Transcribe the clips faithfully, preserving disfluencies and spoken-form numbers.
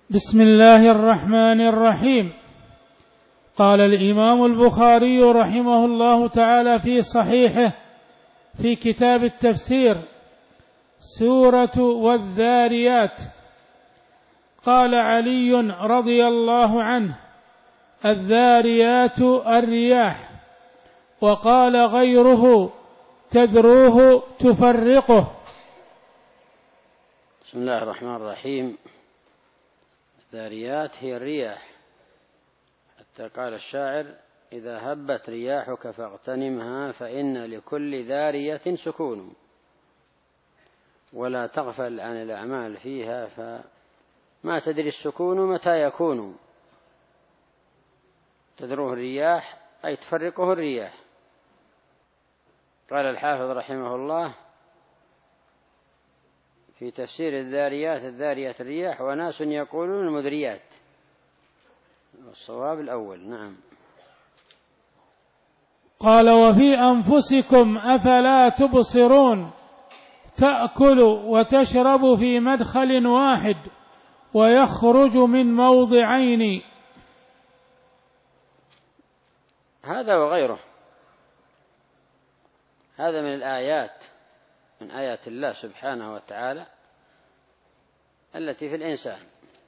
بسم الله الرحمن الرحيم. قال الإمام البخاري رحمه الله تعالى في صحيحه في كتاب التفسير سورة والذاريات: قال علي رضي الله عنه: الذاريات الرياح. وقال غيره: تذروه تفرقه. بسم الله الرحمن الرحيم. الذاريات هي الرياح، حتى قال الشاعر: إذا هبت رياحك فاغتنمها فإن لكل ذارية سكون، ولا تغفل عن الأعمال فيها فما تدري السكون متى يكون. تذروه الرياح أي تفرقه الرياح. قال الحافظ رحمه الله في تفسير الذاريات: الذاريات الرياح، وناس يقولون المذريات. الصواب الأول. نعم. قال: وفي أنفسكم أفلا تبصرون، تأكل وتشرب في مدخل واحد ويخرج من موضعين. هذا وغيره، هذا من الآيات، من آيات الله سبحانه وتعالى التي في الإنسان.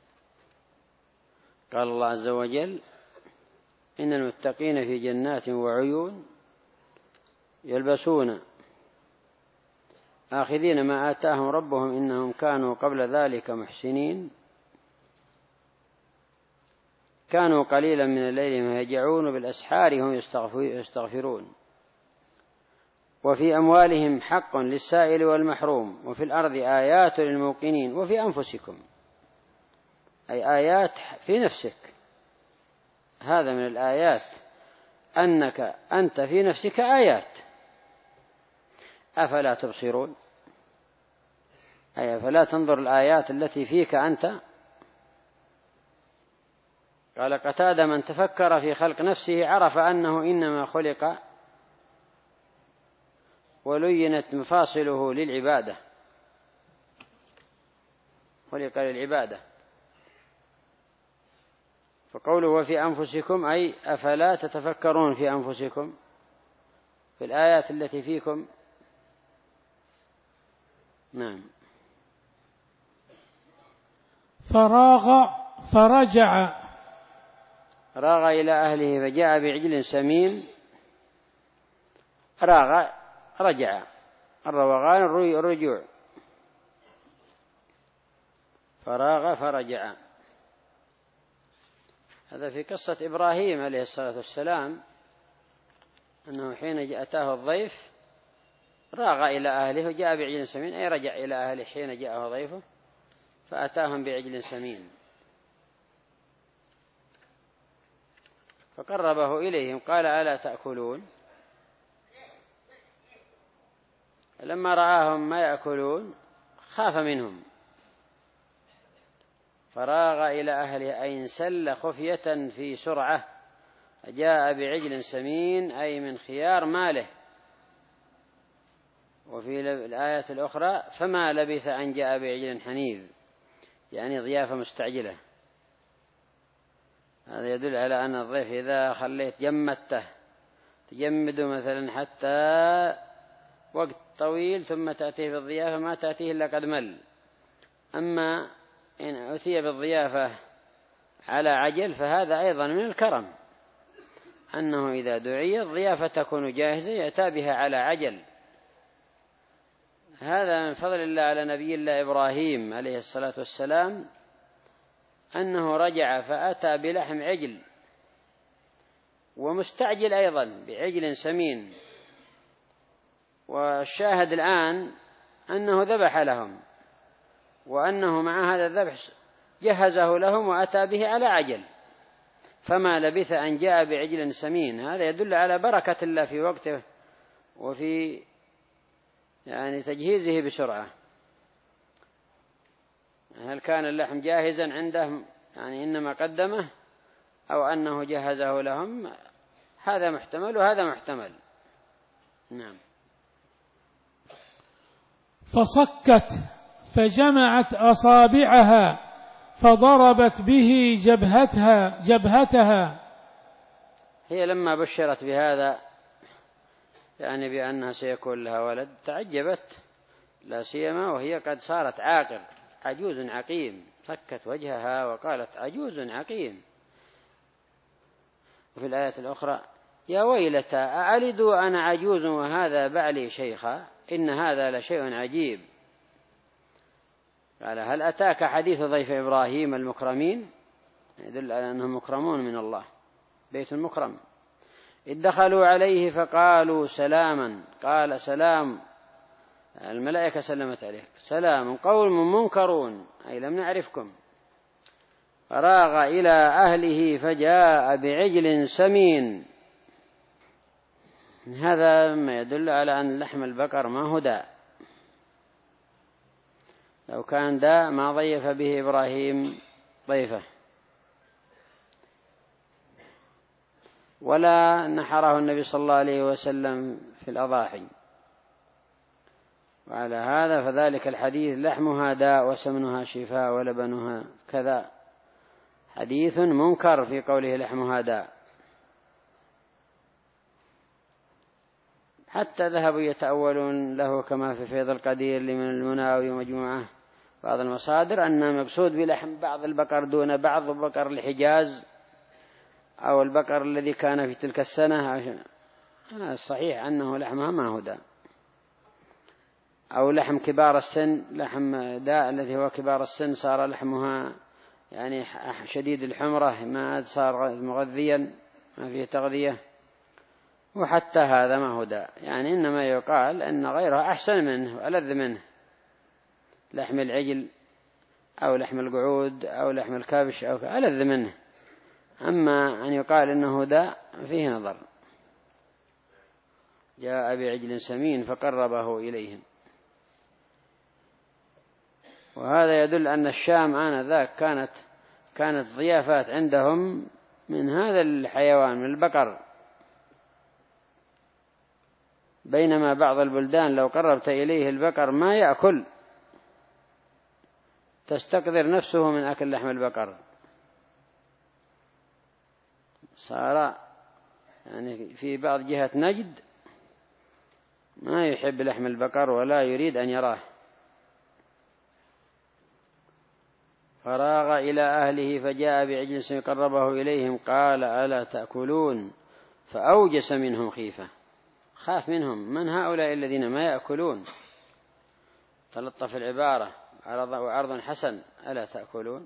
قال الله عز وجل: إن المتقين في جنات وعيون يلبسون آخذين ما آتاهم ربهم إنهم كانوا قبل ذلك محسنين كانوا قليلا من الليل ما يهجعون بالأسحار هم يستغفرون. وفي أموالهم حق للسائل والمحروم وفي الأرض آيات للموقنين وفي أنفسكم، أي آيات في نفسك. هذا من الآيات، أنك أنت في نفسك آيات. أفلا تبصرون، أي أفلا تنظر الآيات التي فيك أنت. قال قتادة: من تفكر في خلق نفسه عرف أنه إنما خلق ولينت مفاصله للعبادة، خلق للعبادة. فقوله وفي أنفسكم أي أفلا تتفكرون في أنفسكم، في الآيات التي فيكم. نعم. فراغ فرجع، راغ إلى أهله فجاء بعجل سمين. راغ رجع، الروغان الرجوع. فراغ فرجع، هذا في قصة إبراهيم عليه الصلاة والسلام، أنه حين أتاه الضيف راغ إلى أهله وجاء بعجل سمين، أي رجع إلى أهله حين جاءه ضيفه فأتاهم بعجل سمين فقربه إليهم قال: ألا تأكلون؟ لما رآهم ما يأكلون خاف منهم، فراغ إلى أهله أي انسل خفية في سرعة، جاء بعجل سمين أي من خيار ماله. وفي الآية الأخرى: فما لبث أن جاء بعجل حنيذ، يعني ضيافة مستعجلة. هذا يدل على أن الضيف إذا خليت جمدته تجمده مثلا حتى وقت طويل ثم تأتيه بالضيافة ما تأتيه إلا قد مل. أما إن أتي بالضيافة على عجل فهذا أيضا من الكرم، أنه إذا دعي الضيافة تكون جاهزة يأتى بها على عجل. هذا من فضل الله على نبي الله إبراهيم عليه الصلاة والسلام، أنه رجع فأتى بلحم عجل، ومستعجل أيضا بعجل سمين. والشاهد الآن أنه ذبح لهم، وأنه مع هذا الذبح جهزه لهم وأتى به على عجل. فما لبث أن جاء بعجل سمين. هذا يدل على بركة الله في وقته وفي يعني تجهيزه بسرعة. هل كان اللحم جاهزا عنده يعني إنما قدمه، أو أنه جهزه لهم؟ هذا محتمل وهذا محتمل. نعم. فصكت فجمعت أصابعها فضربت به جبهتها جبهتها. هي لما بشرت بهذا يعني بأنها سيكون لها ولد تعجبت، لا سيما وهي قد صارت عاقر عجوز عقيم، فكت وجهها وقالت عجوز عقيم. وفي الآية الأخرى يا ويلتى أألد أنا عجوز وهذا بعلي شيخا إن هذا لشيء عجيب. قال هل أتاك حديث ضيف إبراهيم المكرمين؟ يدل على أنهم مكرمون من الله، بيت مكرم. إذ دخلوا عليه فقالوا سلاما، قال سلام، الملائكة سلمت عليه، سلام قوم منكرون أي لم نعرفكم. فراغ إلى أهله فجاء بعجل سمين. هذا ما يدل على أن لحم البقر ما هو داء، لو كان داء ما ضيف به إبراهيم ضيفه ولا نحره النبي صلى الله عليه وسلم في الأضاحي. وعلى هذا فذلك الحديث لحمها داء وسمنها شفاء ولبنها كذا، حديث منكر في قوله لحمها داء. حتى ذهبوا يتأولون له كما في فيض القدير لمن المناوي ومجموعة بعض المصادر أن مقصود بلحم بعض البقر دون بعض، بقر الحجاز أو البقر الذي كان في تلك السنة. الصحيح أنه لحمها ما هو داء، أو لحم كبار السن، لحم داء الذي هو كبار السن صار لحمها يعني شديد الحمرة ما صار مغذيا ما فيه تغذية. وحتى هذا ما هو داء، يعني إنما يقال أن غيرها أحسن منه وألذ منه، لحم العجل أو لحم القعود أو لحم الكبش أو ألذ منه. أما أن يقال إنه داء فيه نظر. جاء بعجل سمين فقربه إليهم. وهذا يدل أن الشام آنذاك كانت كانت ضيافات عندهم من هذا الحيوان من البقر، بينما بعض البلدان لو قربت إليه البقر ما يأكل، تستقذر نفسه من أكل لحم البقر. صار يعني في بعض جهة نجد ما يحب لحم البقر ولا يريد أن يراه. فراغ إلى أهله فجاء بعجل سمين قربه إليهم قال ألا تأكلون فأوجس منهم خيفة، خاف منهم، من هؤلاء الذين ما يأكلون؟ تلطف العبارة وعرض حسن، ألا تأكلون.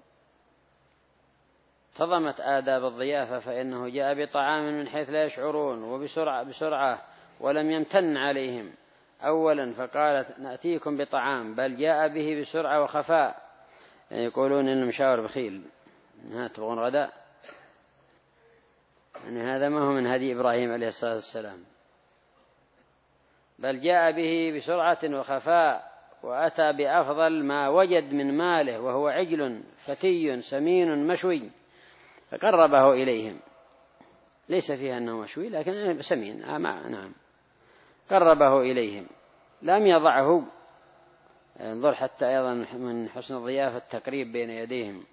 تضمت آداب الضيافة، فإنه جاء بطعام من حيث لا يشعرون وبسرعة بسرعة ولم يمتن عليهم أولا فقالت نأتيكم بطعام، بل جاء به بسرعة وخفاء. يعني يقولون إنه مشاور بخيل، ها تبغون غداء؟ يعني هذا ما هو من هدي إبراهيم عليه الصلاة والسلام، بل جاء به بسرعة وخفاء وأتى بأفضل ما وجد من ماله وهو عجل فتي سمين مشوي، فقربه إليهم. ليس فيها أنه مشوي لكن سمين. آه نعم، قربه إليهم لم يضعه. انظر حتى أيضا من حسن الضيافة التقريب بين يديهم،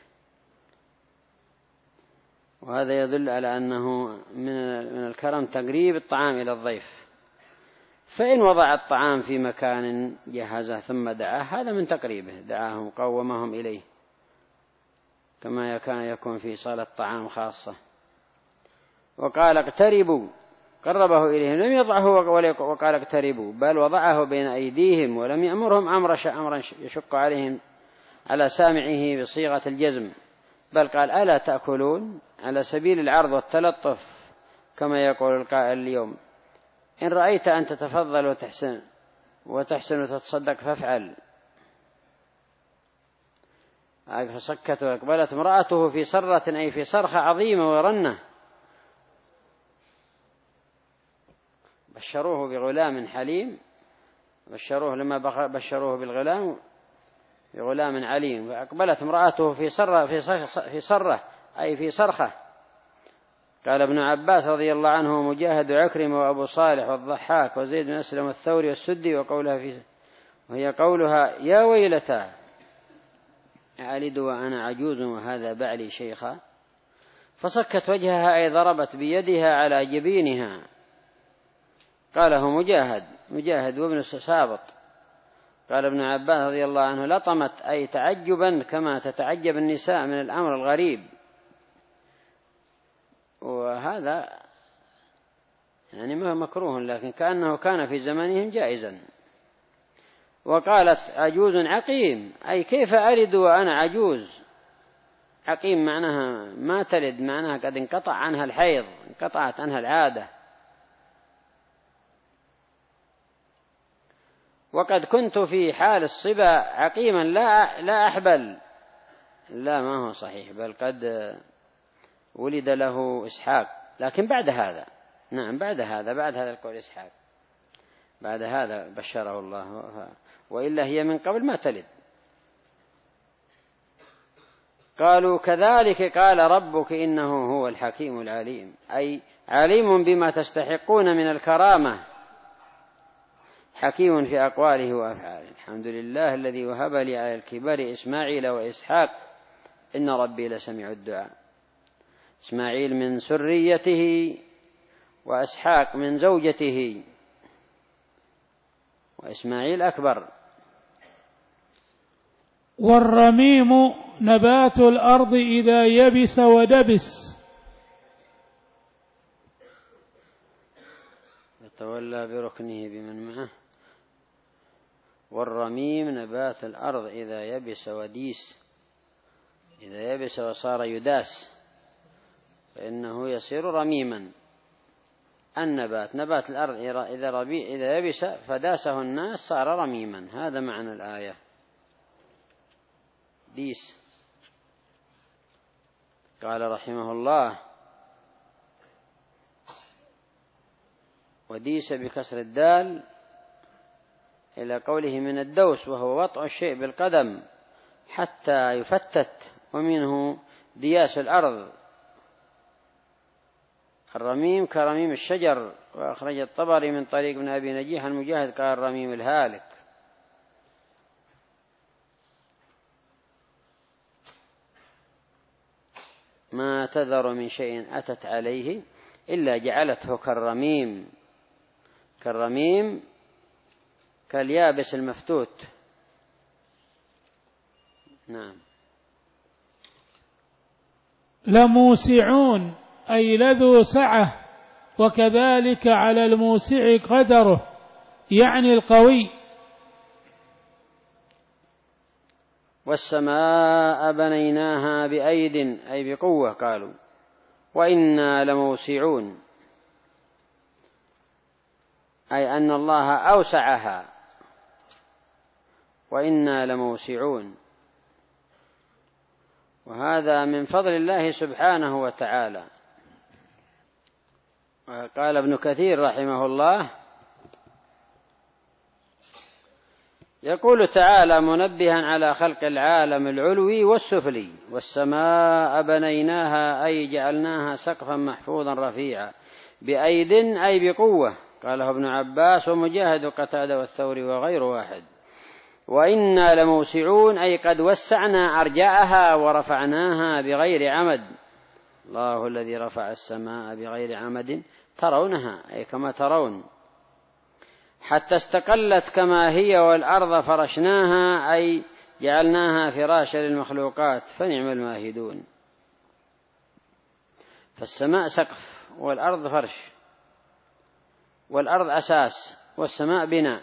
وهذا يدل على أنه من الكرم تقريب الطعام إلى الضيف. فإن وضع الطعام في مكان جهزه ثم دعاه هذا من تقريبه، دعاهم قومهم إليه كما كان يكون في صالة الطعام خاصة. وقال اقتربوا، قربه إليهم، لم يضعه وقال اقتربوا، بل وضعه بين أيديهم ولم يأمرهم أمرا يشق عليهم على سامعه بصيغة الجزم، بل قال ألا تأكلون على سبيل العرض والتلطف كما يقول القائل اليوم إن رأيت أن تتفضل وتحسن وتحسن وتتصدق فافعل. فسكت وأقبلت امرأته في سرة أي في صرخة عظيمة ورنة. بشروه بغلام حليم، بشروه لما بشروه بالغلام بغلام عليم. وأقبلت امرأته في سرة في صرة أي في صرخة. قال ابن عباس رضي الله عنه مجاهد وعكرمة وأبو صالح والضحاك وزيد بن أسلم والثوري والسدي وقولها في وهي قولها يا ويلتا ألد وأنا عجوز وهذا بعلي شيخا، فصكت وجهها أي ضربت بيدها على جبينها. قاله مجاهد مجاهد وابن سابط. قال ابن عباس رضي الله عنه لطمت أي تعجبا كما تتعجب النساء من الأمر الغريب، وهذا يعني ما مكروه لكن كأنه كان في زمانهم جائزا. وقالت عجوز عقيم أي كيف ألد وأنا عجوز. عقيم معناها ما تلد، معناها قد انقطع عنها الحيض، انقطعت عنها العادة. وقد كنت في حال الصبا عقيما لا لا أحبل. لا ما هو صحيح، بل قد ولد له إسحاق، لكن بعد هذا. نعم بعد هذا، بعد هذا القول إسحاق، بعد هذا بشره الله، وإلا هي من قبل ما تلد. قالوا كذلك قال ربك إنه هو الحكيم العليم، أي عليم بما تستحقون من الكرامة، حكيم في أقواله وأفعاله. الحمد لله الذي وهب لي على الكبر إسماعيل وإسحاق إن ربي لسميع الدعاء. إسماعيل من سريته وإسحاق من زوجته، وإسماعيل أكبر. والرميم نبات الأرض إذا يبس ودبس. يتولى بركنه بمن معه. والرميم نبات الأرض إذا يبس وديس، إذا يبس وصار يداس فإنه يصير رميما. النبات نبات الأرض إذا ربي إذا يبس فداسه الناس صار رميما، هذا معنى الآية. ديس. قال رحمه الله وديس بكسر الدال إلى قوله من الدوس، وهو وطأ الشيء بالقدم حتى يفتت، ومنه دياس الأرض. الرميم كرميم الشجر. وأخرج الطبري من طريق ابن أبي نجيح المجاهد قال الرميم الهالك. ما تذر من شيء أتت عليه إلا جعلته كالرميم. كالرميم كاليابس المفتوت. نعم. لموسعون أي لذو سعة، وكذلك على الموسع قدره يعني القوي. والسماء بنيناها بأيد أي بقوة قالوا، وإنا لموسعون أي أن الله أوسعها، وإنا لموسعون. وهذا من فضل الله سبحانه وتعالى. قال ابن كثير رحمه الله يقول تعالى منبها على خلق العالم العلوي والسفلي: والسماء بنيناها أي جعلناها سقفا محفوظا رفيعا، بأيد أي بقوة. قاله ابن عباس ومجاهد وقتادة والثوري وغير واحد. وإنا لموسعون أي قد وسعنا أرجاءها ورفعناها بغير عمد. الله الذي رفع السماء بغير عمد ترونها أي كما ترون، حتى استقلت كما هي، والأرض فرشناها أي جعلناها فراشا للمخلوقات فنعم الماهدون. فالسماء سقف والأرض فرش، والأرض أساس والسماء بناء،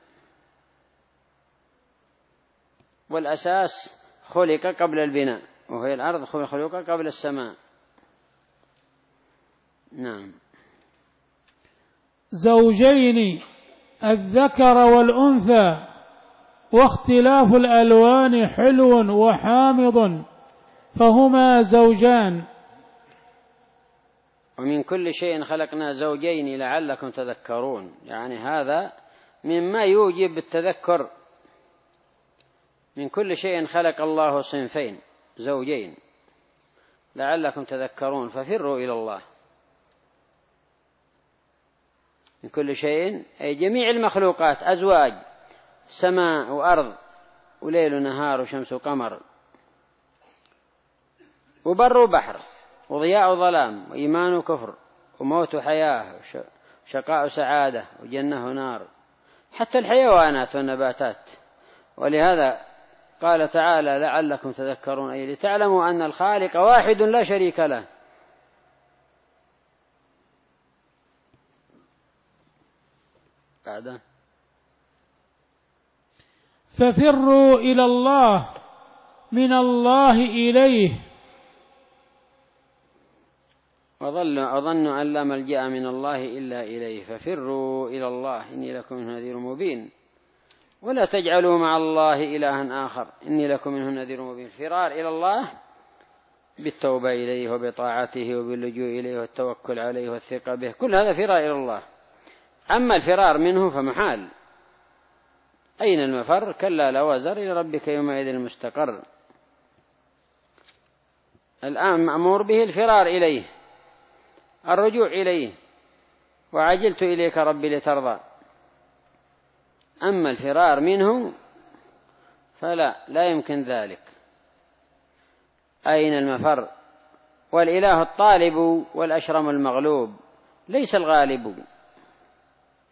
والأساس خلق قبل البناء، وهي الأرض خلق قبل السماء. نعم. زوجين الذكر والأنثى، واختلاف الألوان حلو وحامض، فهما زوجان. ومن كل شيء خلقنا زوجين لعلكم تذكرون، يعني هذا مما يوجب التذكر. من كل شيء خلق الله صنفين زوجين لعلكم تذكرون، ففروا إلى الله. من كل شيء أي جميع المخلوقات أزواج، سماء وأرض وليل ونهار وشمس وقمر، وبر وبحر، وضياء وظلام، وإيمان وكفر، وموت وحياة، وشقاء وسعادة، وجنة ونار، حتى الحيوانات والنباتات. ولهذا قال تعالى لعلكم تذكرون، أي لتعلموا أن الخالق واحد لا شريك له. بعد ففروا إلى الله من الله إليه. وظنوا أن لا ملجأ من الله إلا إليه، ففروا إلى الله إني لكم منه نذير مبين، ولا تجعلوا مع الله إلها آخر إني لكم منه نذير مبين. الفرار إلى الله بالتوبة إليه وبطاعته وباللجوء إليه والتوكل عليه والثقة به، كل هذا فرار إلى الله. أما الفرار منه فمحال. أين المفر؟ كلا لا وزر، إلى ربك يومئذ المستقر. الآن مأمور به الفرار إليه، الرجوع إليه، وعجلت إليك ربي لترضى. أما الفرار منه فلا، لا يمكن ذلك. أين المفر؟ والإله الطالب والأشرم المغلوب، ليس الغالب.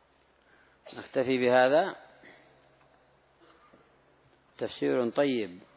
نكتفي بهذا. تفسير طيب.